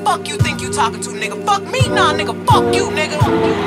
fuck you think you talking to, nigga? Fuck me, nah, nigga, fuck you, nigga.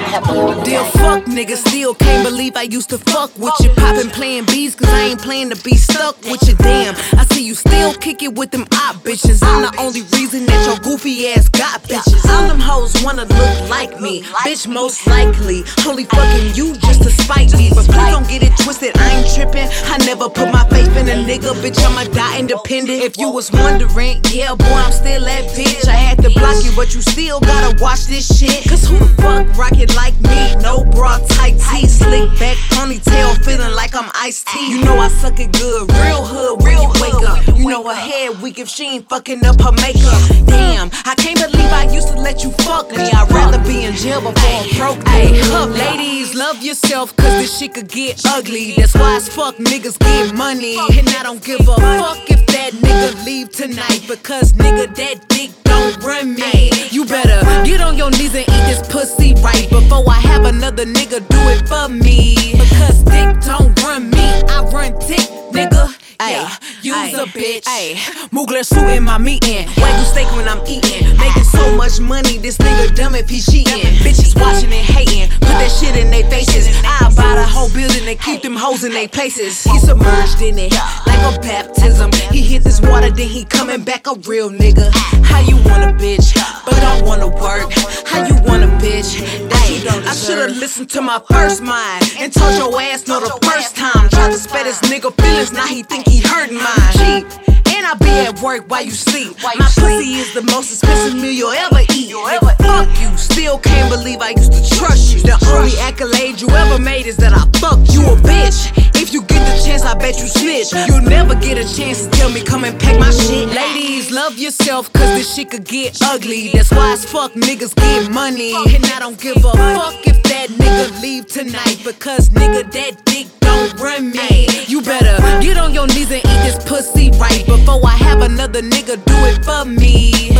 Dear fuck nigga, still can't believe I used to fuck with you. Poppin' playing beats, cause I ain't playin' to be stuck with you. Damn, I see you still kick it with them op bitches. I'm the only reason that your goofy ass got bitches. All them hoes wanna look like me, bitch, most likely. Only fucking you just to spite me. But please don't get it twisted, I ain't trippin'. I never put my faith in a nigga, bitch, I'ma die independent. If you was wondering, yeah, boy, I'm still that bitch. I had to block you, but you still gotta watch this shit. Cause who the fuck rockin' like me? No bra, tight tee, slick back, ponytail, feeling like I'm iced tea. You know I suck it good, real hood when you wake up. You know her head weak if she ain't fucking up her makeup. Damn, I can't believe I used to let you fuck me. I'd rather be in jail before I broke me. Ladies, love yourself, cause this shit could get ugly. That's why as fuck niggas get money. And I don't give a fuck if that nigga leave tonight, because nigga, that dick don't run me. You better get on your knees and eat this pussy right before I have another nigga do it for me. Because dick don't run me, I run dick, nigga. Yeah, you's a bitch. Mugler suit in my meeting. Wagyu steak when I'm eating. Making so much money, this nigga dumb if he cheating. Bitches watching and hating, put that shit in their faces. I buy the whole building and keep them hoes in their places. He submerged in it like a baptism. He hit this water, then he coming back a real nigga. How you want a bitch, but don't wanna work? How you want a bitch that you don't deserve? I should've listened to my first mind and told your ass no the first time. Tried to spare this nigga feelings, now he think he hurting mine. Cheap, and I be at work while you sleep. My pussy is the most expensive meal you'll ever eat. Nigga, fuck you, still can't believe I used to trust you. The only accolade you ever made is that I fucked you a bitch. If you get the chance, I bet you snitch. You'll never get a chance to tell me come and pack my shit. Ladies, love yourself, cause this shit could get ugly. That's why as fuck niggas get money. And I don't give a fuck if that nigga leave tonight, because nigga, that dick don't run me. You better get on your knees and eat this pussy right before I have another nigga do it for me.